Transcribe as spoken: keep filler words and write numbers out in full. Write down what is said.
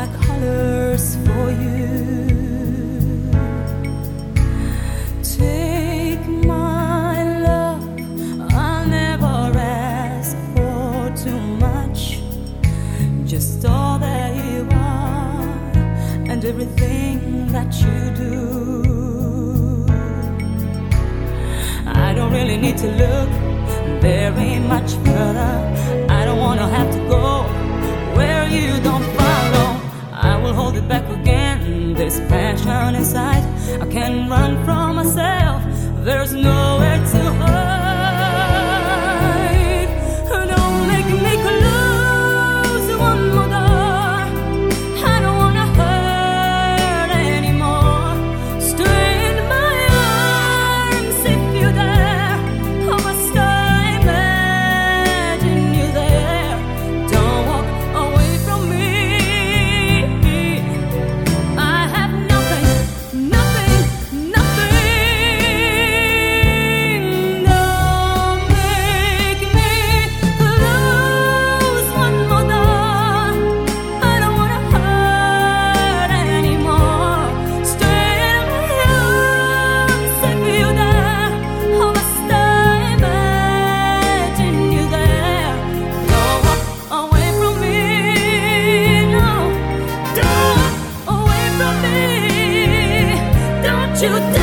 my colors for you. Take my love, I'll never ask for too much. Just all that you are and everything that you do. I don't really need to look very much further. I don't wanna have to go where you don't follow. I will hold it back again, this passion inside. I can't run from myself, there's nowhere to hide. Don't make me close one more door. I don't wanna hurt anymore. Stay in my arms if you're there. Oh, I stay imagine you there. Don't walk away from me. I have nothing, nothing, nothing. Don't make me close one more door. I don't wanna hurt anymore. Stay in my arms if you're there. Oh, I stay imagine you there. Don't walk away from me. No, don't walk away from me. Don't you